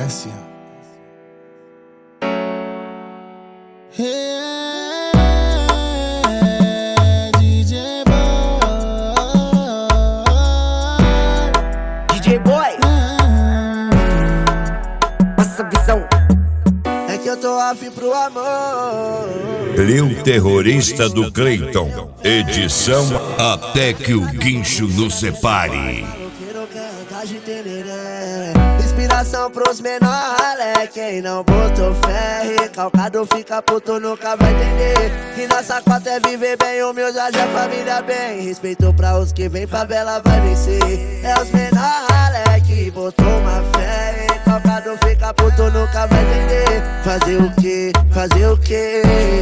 assim, ó. DJ Boy, passa visão. É que eu tô afim pro amor. Lil Terrorista do Cleiton, edição Até que o Guincho nos separe. Eu quero cantar de tereré, inspiração pros menor ralé. Quem não botou fé, recalcado fica puto, nunca vai entender. Que nossa cota é viver bem, humildade é família bem. Respeito pra os que vem, favela vai vencer. É os menor ralé que botou uma fé, recalcado fica puto, nunca vai entender. Fazer o que? Fazer o que?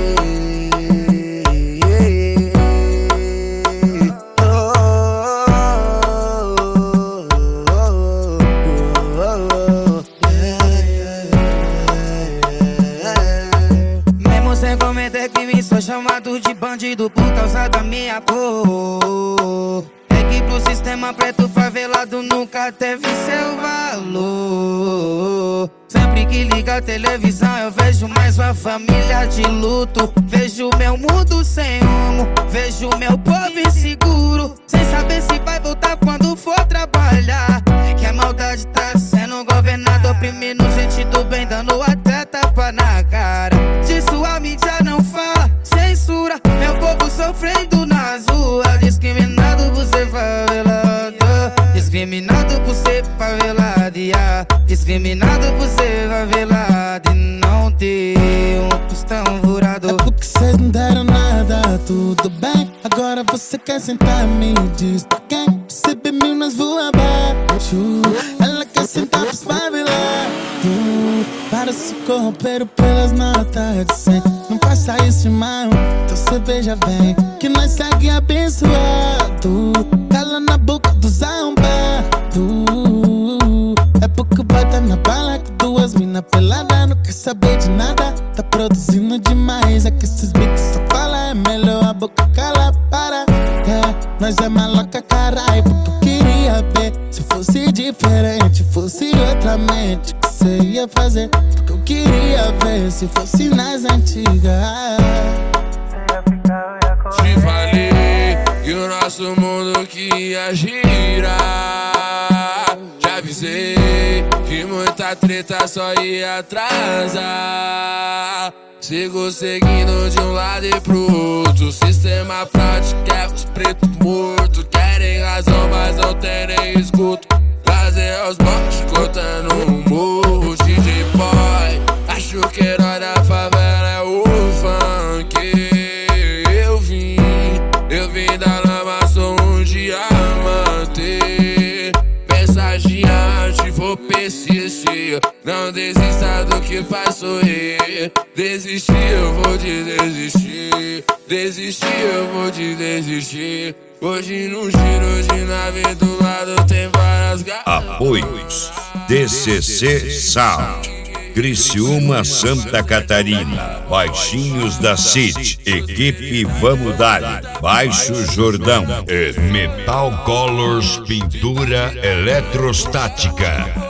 Sou chamado de bandido por causa da minha cor. É que pro sistema preto favelado nunca teve seu valor. Sempre que liga a televisão eu vejo mais uma família de luto. Vejo meu mundo sem rumo, vejo meu povo inseguro, sem saber se vai voltar quando for trabalhar. Que a maldade tá sendo governada, oprimindo gente do bem, dando até tapa na cara. Disso a mídia não fala, censura meu povo sofrendo nas ruas. Discriminado por ser favelado, discriminado por ser favelado, yeah. Discriminado por ser favelado e não ter um tostão furado. É porque cês não deram nada, tudo bem. Agora você quer sentar, me diz pra quem? Receber mil nós voa abaixo. Ela quer sentar pros favelados, para se corromper pelas notas de 100. Não faça isso, irmão, então cê veja bem que nós segue abençoado. Cala na boca dos arrombados. É porque bota na bala que duas mina pelada não quer saber de nada. Tá produzindo demais, é que esses beats só fala. É melhor a boca cala, para. Nós é maloca, carai, porque eu queria ver. Se fosse diferente, fosse outra mente, que cê ia fazer? Porque eu queria ver se fosse nas antigas. Te falei que o nosso mundo que ia girar. Te avisei que muita treta só ia atrasar. Sigo seguindo de um lado e pro outro. O sistema prático é os pretos mortos. Querem razão, mas não tem nem escuto. Prazer aos bots, cortando um morro. DJ Boy, acho que herói da favela é o funk. Eu vim da lama, sou um diamante. Pensa diante, vou persistir. Não desista do que faz sorrir. Desistir, eu vou te desistir. Desistir, eu vou te desistir. Hoje num giro de nave do lado tem várias garras. Apoios DCC Sound, Criciúma, Santa Catarina, Baixinhos da City, Equipe Vamos Dar, Baixo Jordão e Metal Colors Pintura Eletrostática.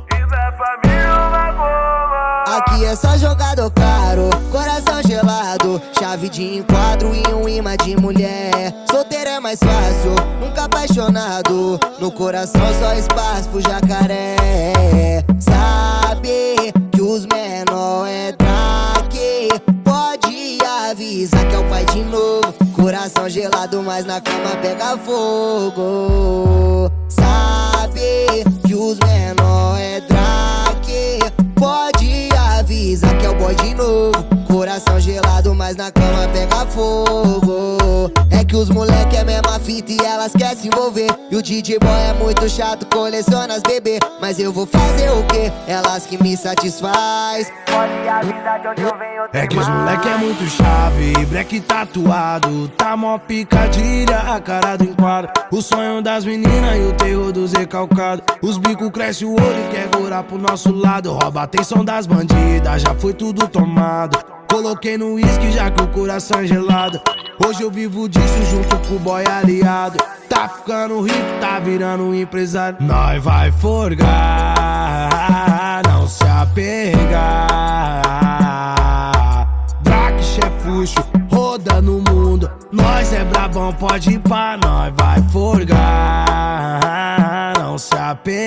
Aqui é só jogador caro, coração gelado, chave de enquadro e um imã de mulher. Solteiro é mais fácil, nunca apaixonado, no coração só espaço pro jacaré. Sabe que os menor é daqui, pode avisar que é o pai de novo. Coração gelado, mas na cama pega fogo. Sabe que os menor é daqui, pode avisar que é o boy de novo. Coração gelado, mas na cama pega fogo. É que os moleque é mesma fita e elas querem se envolver. E o DJ Boy é muito chato, coleciona as bebê. Mas eu vou fazer o quê? Elas que me satisfaz. Pode avisar de onde eu venho. É que os moleque é muito chave, black tatuado, tá mó picadilha, a cara do enquadro. O sonho das meninas e o terror dos recalcados. Os bicos cresce o olho e quer gorar pro nosso lado. Rouba a atenção das bandidas, já foi tudo tomado. Coloquei no uísque já que o coração é gelado. Hoje eu vivo disso junto com o boy aliado. Tá ficando rico, tá virando um empresário. Nós vai forgar, não se apegar. Drac, chefuxo, roda no mundo. Nós é brabão, pode ir pra nós, vai forgar. Não se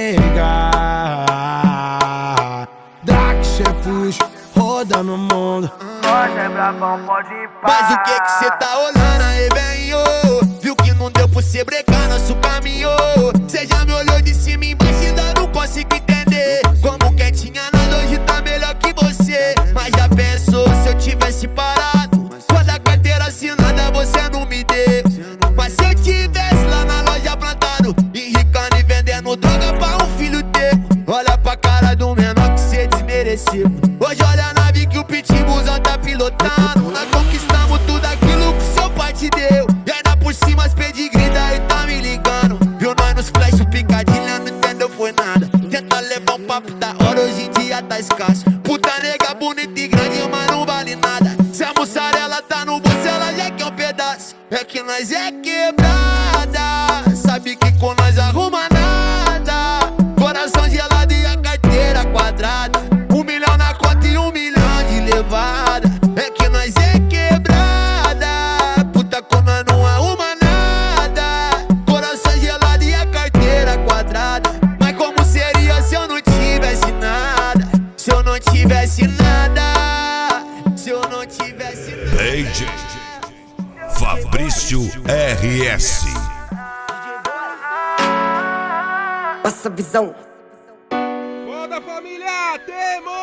apegar. Drac, chefuxo, roda no mundo. Nós é brabão, pode ir pra. Mas o que cê tá olhando aí, bem, ô? Viu que não deu pra cê brecar nosso caminho? Cê já me olhou de cima e embaixo, ainda não consigo entender. Como quem tinha nada hoje tá melhor que você. Mas já pensou se eu tivesse parado? Quando a carteira assinada você não me deu. Mas se eu tivesse lá na loja plantado, enricando e vendendo droga pra um filho teu. Olha pra cara do menor que cê desmereceu. Hoje olha a nave que o pitbullzão tá pilotando. Nós conquistamos tudo aquilo que seu pai te deu. E ainda por cima as pedigree daí tá me ligando. Viu nós nos flash, picadilha, não entendeu foi nada. Tenta levar um papo da hora, hoje em dia tá escasso. Puta nega bonita e grande, mas não vale nada. Se a mussarela tá no bolso, ela já quer um pedaço. É que nós é quebrada, sabe que com nós arruma nada. Coração gelado e a carteira quadrada. 1 milhão na conta e 1 milhão de levada. É que nós é quebrada, puta como nós não arruma nada. Coração gelado e a carteira quadrada. Mas como seria se eu não tivesse nada? Se eu não tivesse nada, se eu não tivesse nada. Page Fabrício RS. Passa visão. Foda família, temos!